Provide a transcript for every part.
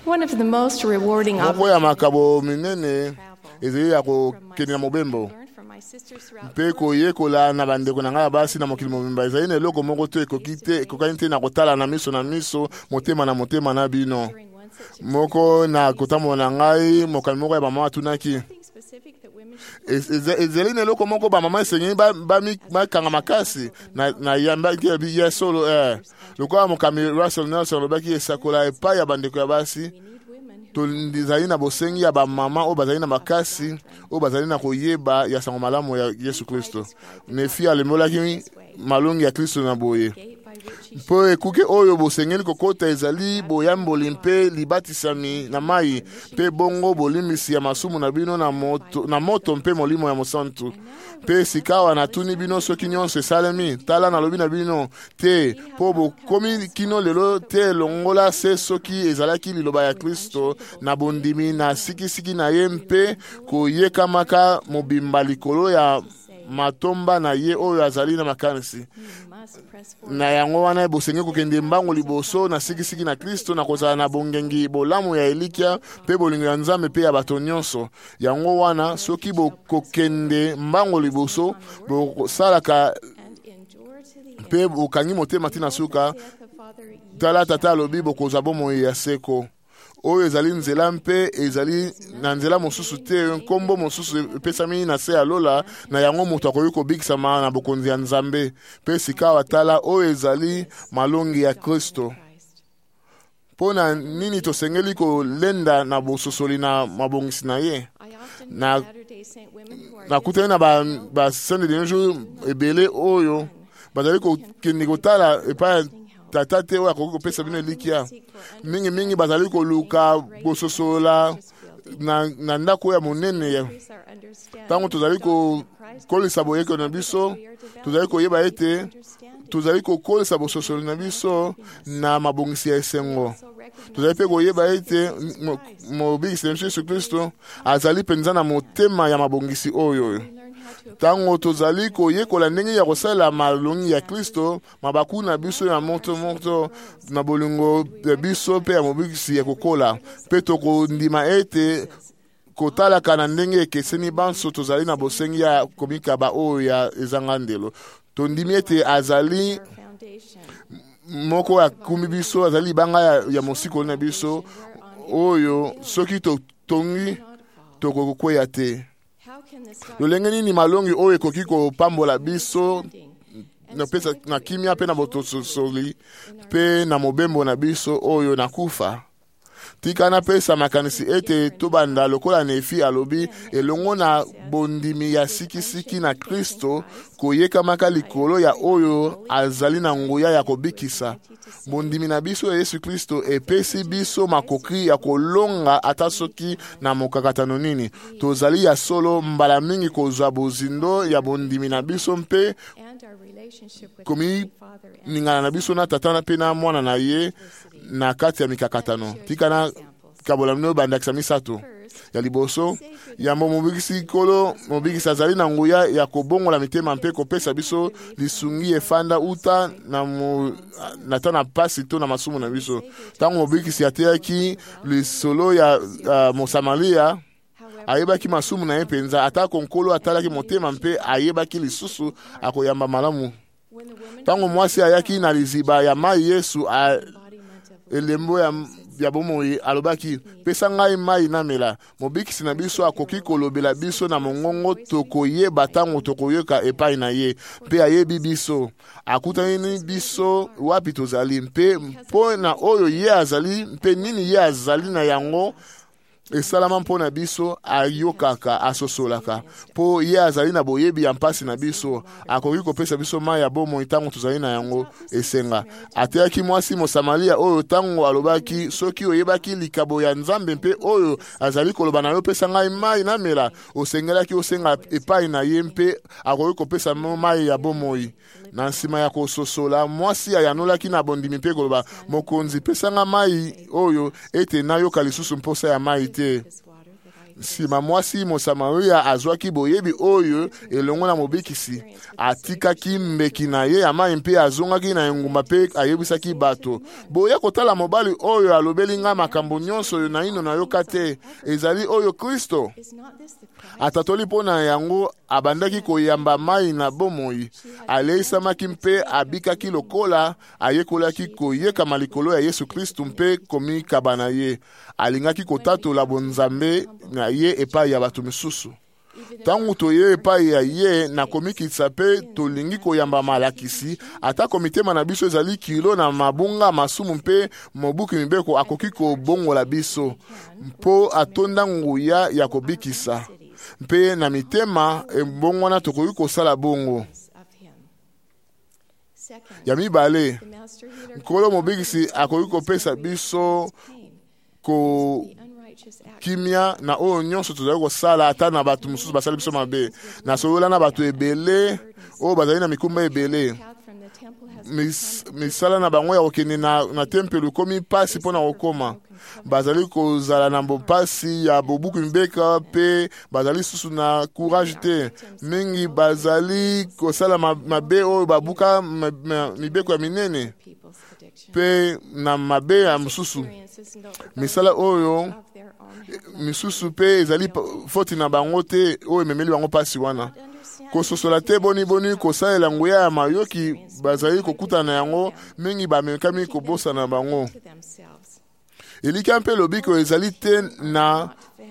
One of the most rewarding moko ya makabo minene ezali ya kokende na mobembo mpe koyekola na bandeko na ngai basi na mokili mobimba ezali na eloko moko to ekokani te na kotala na miso motema na motema na bino. Moko na kotambola na ngai mokali moko ya bamama atunaki ezali na eloko moko bamama esengeli bakanga makasi na yambaki ya solo lokola mokami Russell Nelson alobaki esakola epai ya bandeko ya basi tozali na bosengi ya bamama oyo bazali na makasi oyo bazali na koyeba ya sango malamu ya Yesu Kristo. Nefi alembolaki malongi ya Kristo na boye mpo ekuke oyo bosengeli kokota ezali boyamboli mpe libatisami na mai mpe bongo bolimisi ya masumu na bino na moto mpe molimo ya mosantu mpe sikawa natuni bino soki nyonso esalemi tala nalobi na bino te mpo bokomi kino lelo te longola se soki ezalaki liloba ya Kristo na bondimi na sikisiki na ye mpe koyekamaka mobimba likolo ya matomba na ye oyo azali na makanisi na yango wana bosengeli kokende mbango liboso na sikisiki na Kristo na kozala na bongengi bolamu ya elikia mpe bolingo ya Nzambe mpe ya bato nyonso. Yango wana soki bokokende mbango liboso bosalaka mpe bokangi motema tina suka tala tata alobi bokozwa bomoi ya seko oyo ezali nzela mpe ezali na nzela mosusu te nkombo mosusu epesami na se ya lola na yango moto akoki kobikisama na bokonzi ya Nzambe mpe sikawa tala oyo ezali malongi ya Kristo. Mpo na nini tosengeli kolenda na bososoli na mabongisi na ye nakutani na basende de jour ebele oyo bazali kokende kotala epai tata te oyo akoki kopesa bino elikia mingi bazali koluka bososola na ndako ya monene ntango tozali kokolisa boyeko na biso tozali koyeba ete tozali kokolisa bososoli na biso na mabongisi ya esengo. Tozali mpe koyeba ete mobikisi na Yesu Kristo azali mpenza na motema ya mabongisi oyo. Tango tozali koyekola ndenge ya kosala malongi ya Kristo mabaku na biso ya moto na bolingo ya biso mpe ya mobikisi ya kokola mpe tokondima ete kotalaka na ndenge ekeseni banso tozali na bosengi ya komikaba oyo ya ezanga ndelo tondimi ete azali moko ya kumi biso azali libanga ya mosiko na biso oyo soki totongi tokokweya te. Lolenge nini malongi oyo ekoki kopambola biso na kimia mpe na botososoli mpe na mobembo na biso oyo nakufa. Tika napesa makanisi ete tobanda lokola Nefi alobi elongo na bondimi ya sikisiki na Kristo koyekamaka likolo ya oyo azali na nguya ya kobikisa. Bondimi na biso ya Yesu Kristo epesi biso makoki ya kolonga ata soki na mokakatano nini. Tozali ya solo mbala mingi kozwa bozindo ya bondimi na biso mpe komi ningana na biso na tata na pe na mwana na ye na kati ya mikakatano. Tika na kabola mino bandakisa misato ya liboso yambo mobikisi kolo mobikisi azali na nguya ya kobongola mitema mpe kopesa biso lisungi efanda uta na tana pasi to na masumu na biso. Tango mobikisi ateyaki lisolo ya Mosamaria ayebaki masumu na ye mpenza ata konkolo atalaki motema mpe ayebaki lisusu akoyamba malamu. Tango mwasi ayaki na liziba ya mai Yesu elembo ya bomoi alobaki pesa ngai mai namela. Mobikisi na biso akoki kolobela biso na mongongo tokoyeba tango tokoyoka epai na ye mpe ayebi biso akutani biso wapi tozali mpe mpo na oyo ye azali mpe nini ye azali na yango esalama mpo na biso ayokaka asosolaka mpo ye azali na boyebi ya mpasi na biso akoki kopesa biso mai ya bomoi ntango tozali na yango esenga. Ateyaki mwasi Mosamaria oyo ntango alobaki soki oyebaki likabo ya Nzambe mpe oyo azali koloba na yo pesa ngai mai namela osengelaki osenga epai na ye mpe akoki kopesa mai ya bomoi. Na nsima ya kososola mwasi ayanolaki na bondimi mpe koloba mokonzi pesa nga mai oyo ete nayoka lisusu mposa ya mai te. nsima mwasi Mosamaria azwaki boyebi oyo elongo na mobikisi atikaki mbeki na ye ya mai mpe azongaki na engumba mpe ayebisaki bato boya kotala mobali oyo alobeli nga makambo nyonso oyo naino nayoka te ezali oyo Kristo. Atatoli mpo na yango abandaki koyamba mai na bomoi aleisamaki mpe abikaki lokola ayekolaki koyekama likolo ya Yesu Kristo mpe komikaba na ye alingaki kotatola bonzambe na ye epai ya bato misusu. Tangu toye epai ya ye na komikitsa mpe tolingi koyamba malakisi atako mitema na biso ezali kilo na mabunga masumu mpe mobuki mibeko akoki kobongola biso mpo atonda nguya ya kobikisa mpe na mitema ebongwana tokoki kosala bongo. Ya mibale nkolo mobikisi akoki kopesa biso ko kimia na oyo nyonso tozali kosala ata na bato mosusu basali biso mabe na solola na bato ebele oyo bazali na mikumba ebele. Misala na bango ya kokende na tempelo ekomi pasi mpo na kokoma bazali kozala na bopasi ya bobuku mibeka mpe bazali susu na courage te mingi bazali kosala mabe oyo babuka mibeko ya minene mpe na mabe ya mosusu misala oyo misusu mpe ezali foti na bango te oyo ememeli bango pasi wana kososola te boni kosalela nguya ya mayoki bazali kokutana na yango mingi bamekami kobosa na bango. Elika mpe lobiko ezali te na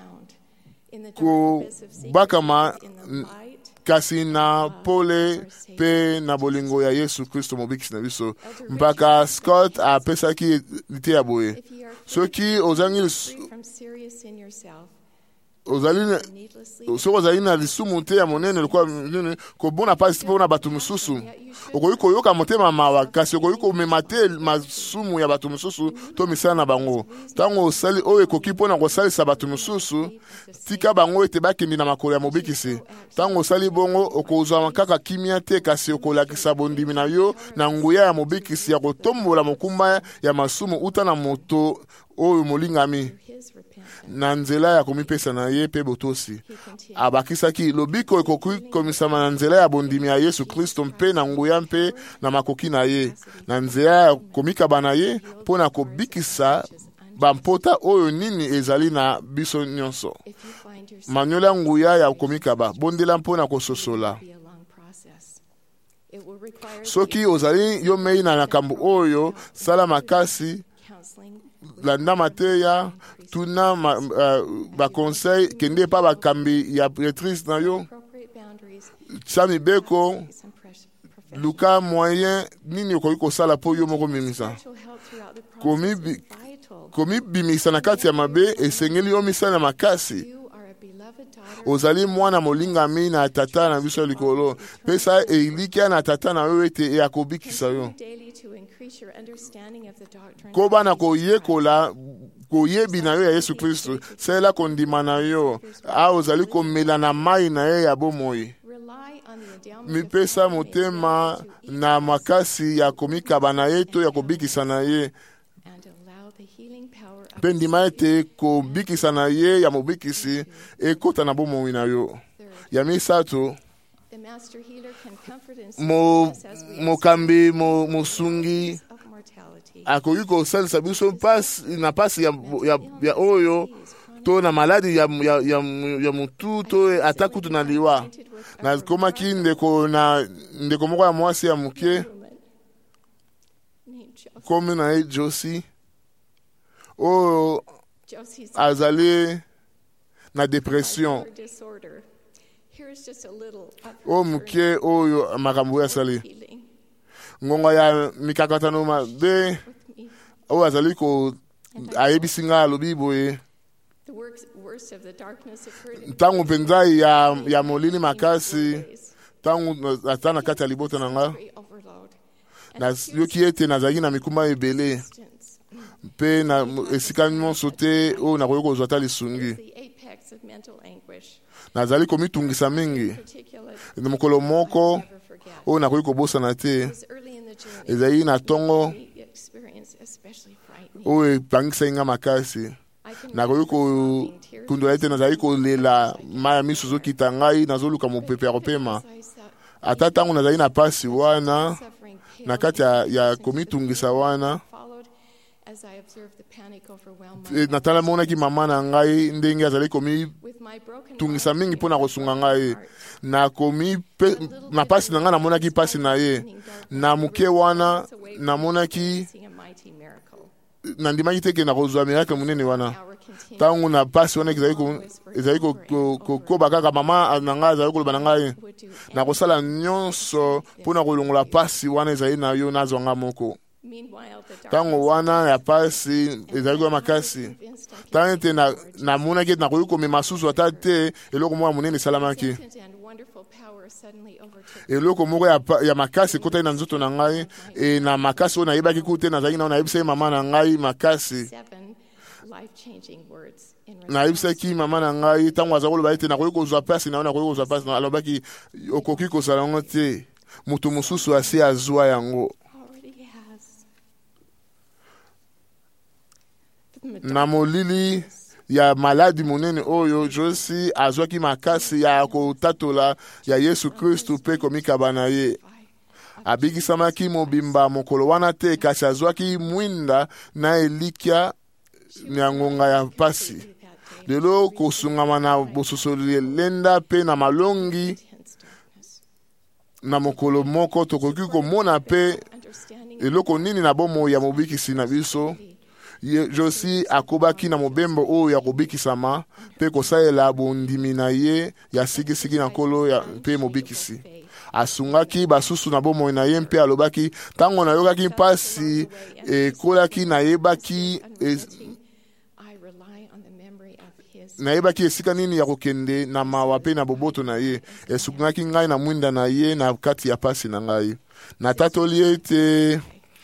kobakama kasi na pole pe na bolingo ya Yesu Kristo mobikisi na biso. Mpaka Scott apesaki lite ya boye soki ozali na lisumu te ya monene lokwa kobona pasi mpona bato mosusu okoki koyoka motema mawa kasi okoki komema te masumu ya bato mosusu to misala na bango. Ntango osali oyo ekoki mpona kosalisa bato mosusu tika bango ete bakende na makolo ya mobikisi. Ntango osali bongo okozwa kaka kimia te kasi okolakisa bondimi na yo na nguya ya mobikisi ya kotombola mokumba ya masumu uta na moto oyo molingami na nzela ya komipesa na ye pe botosi. Abakisaki lobiko ekoki komisama na nzela ya bondimi ya Yesu Kristo mpe na nguya mpe na makoki na ye na nzela ya komikaba na ye mpo na kobikisa bampota oyo nini ezali na biso nyonso. Manyola nguya ya komikaba bondela mpo na kososola. Soki ozali yo mei na makambo oyo sala makasi landa mateya tuna ba conseil kende pa bakambi ya prêtrice na yo sami beko luka moyen nini okoki kosala po yo moko mimisa komi bimisa na kati ya mabe esengeli yo misala makasi. Ozali mwana molingami na tata na biso likolo pesa elikia na tata na yo ete ya kobikisa yo koba na koyekola koyebi na yo ya Yesu Kristo sela kondima na yo a ozali komela na mai na ye ya bomoi mipesa motema na makasi ya komikaba na ye to ya kobikisa na ye mpe ndima ete kobikisa na ye ya mobikisi ekota na bomoi na yo. Ya misato mokambi mosungi akoki kosalisa biso na pasi ya oyo to na maladi ya mutu to ata kutu na liwa. Nakomaki ndeko moko ya mwasi ya muke komi na ye Josie oyo azali na depression oyo muke oyo makambo asali ngonga ya mikakatano mabe oyo azali ko ayebisi nga alobi boye ntango mpenza ya molili makasi ntango ata na kati ya libota na nga yoki ete nazalaki na mikumba ebele mpe na esika nyonso te oyo nakoki kozwa ata lisungi nazali komitungisa mingi mokolo moko oyo nakoki kobosana te ezali na ntongo oyo epangisaki nga makasi nakoki kundola ete nazali kolela maya miso ezokita ngai nazoluka mopepero pema ata ntango nazali na pasi wana na kati ya komitungisa wana natala monaki mama na ngai ndenge azali komitungisa mingi mpo na kosunga ngai na pasi na ngai namonaki pasi na ye na moke wana namonaki nandimaki teke na kozwa miracle monene wana ntango na pasi wana ezali kokoba kaka mama na ngai azali koloba na ngai na kosala nyonso mpo na kolongola pasi wana ezali na yo nazwa nga moko ntango wana ya pasi ezali koya makasi ntango ete namonaki ete nakoki komema susu ata te eloko moko ya monene esalamaki eloko moko ya makasi ekotaki na nzoto na ngai na makasi oyo nayebaki ku te nazalaki nao nayebisaki mama na ngai makasi nayebisaki mama na ngai ntango aza koloba ete nakoki kozwa pasi na yo nakoki kozwa pasi alobaki okoki kozala yango te moto mosusu asi azwa yango na molili ya maladi monene oyo Josi azwaki makasi ya kotatola ya Yesu Kristu mpe komikaba na ye abikisamaki mobimba mokolo wana te kasi azwaki mwinda na elikya ya ngonga ya pasi lelo kosungama na bososoli elenda mpe na malongi na mokolo moko tokoki komona mpe eloko nini na bomoi ya mobikisi na biso Josi akobaki na mobembo oyo ya kobikisama mpe kosalela bondimi na ye ya sikisiki na nkolo mpe mobikisi asungaki basusu na bomoi na ye mpe alobaki ntango nayokaki mpasi ekolaki nayebaki esika nini ya kokende na mawa mpe na boboto na ye esungaki ngai na mwinda na ye na kati ya pasi na ngai natatoli ete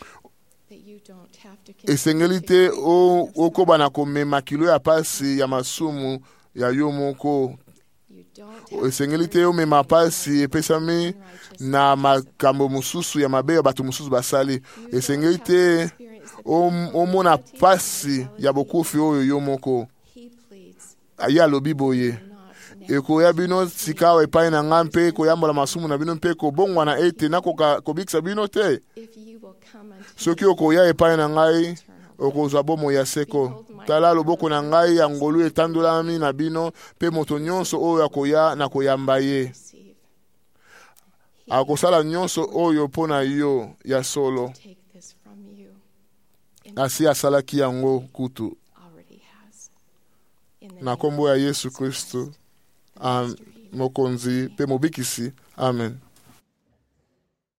esengeli te okoba na komema kilo ya pasi ya masumu ya yo moko esengeli te omema pasi epesami na makambo mosusu ya mabe ya bato mosusu basali esengeli te omona pasi ya bokufi oyo yo moko ye alobi boye ekoya bino sika epai na ngai mpe koyambola masumu na bino mpe kobongwana ete nakoka kobikisa bino te soki okoya epai na ngai okozwa bomoi ya seko tala loboko na ngai ya ngolu etandolami na bino mpe moto nyonso oyo akoya na koyamba ye akosala nyonso oyo mpo na yo ya solo asi asalaki yango kutu na kombo ya Yesu Kristu mokonzi mpe mobikisi amen.